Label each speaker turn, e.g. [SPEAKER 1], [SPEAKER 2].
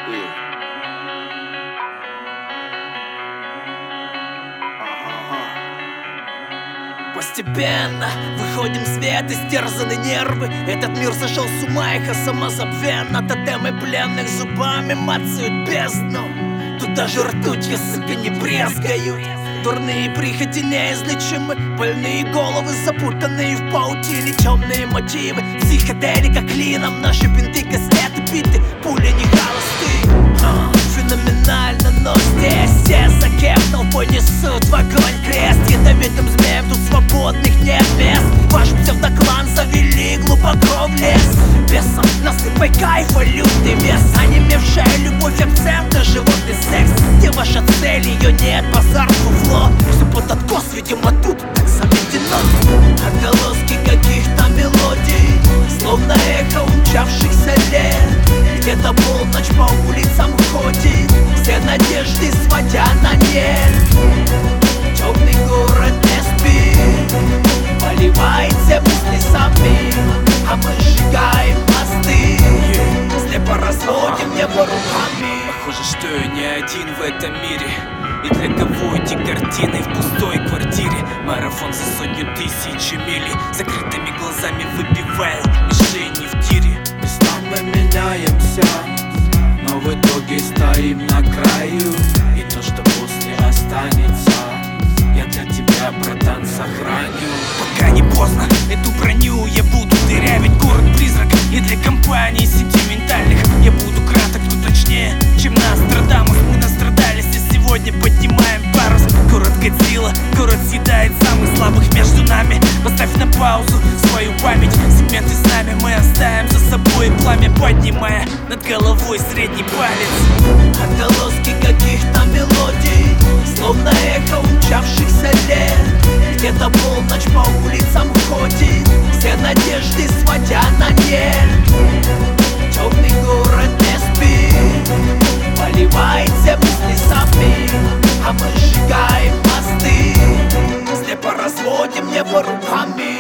[SPEAKER 1] Постепенно выходим в свет, истерзаны нервы. Этот мир сошел с ума, эхо самозабвенно. Тотемы пленных зубами мацают бездну. Тут даже ртутью, сука, не брезгают. Дурные прихоти неизлечимы, больные головы, запутанные в паутине. Темные мотивы, психоделика клином. Наши бинты, кастеты, биты, пули не холосты. Феноменально, но здесь все за кем толпой несут в огонь крест. Ядовитым змеем тут свободных нет мест. Ваш псевдоклан завели глубоко в лес. Бесом насыпай кайфа, лютый вес. Онемевшая любовь, абсента, животный секс. Где ваша цель? Ее нет, базар, фуфло. Все под откос, видимо, тут так заведено. Отголоски каких-то мелодий, словно эхо умчавшихся лет. Где-то полночь по улицам ходит, все надежды сводя на нет. Темный город не спит, поливает все мысли сами, а мы сжигаем мосты, слепо разводим небо руками.
[SPEAKER 2] Похоже, что я не один в этом мире. И для кого эти картины в пустой квартире? Марафон за 100 тысяч мили, закрытыми глазами выбиваю мишени в тире.
[SPEAKER 3] Местами меняемся, но в итоге стоим на краю. И то, что после останется, я для тебя, братан, сохраню.
[SPEAKER 2] Пока не поздно, эту броню я буду дырявить. Город-призрак, и для компаний сентиментальных я буду краток, но точнее, чем Нострадамус. Мы настрадались, и сегодня поднимаем парус. Город Годзилла, город съедает самых слабых между нами. Поставь на паузу свою память, сегменты с нами мы оставим за собой пламя, поднимая над головой средний палец.
[SPEAKER 1] Отголоски каких-то мелодий, словно эхо умчавшихся лет. Где-то полночь по улицам ходит, все надежды сводя на нет. Темный город не спит, поливает все мысли сами, а мы сжигаем мосты, слепо разводим небо руками.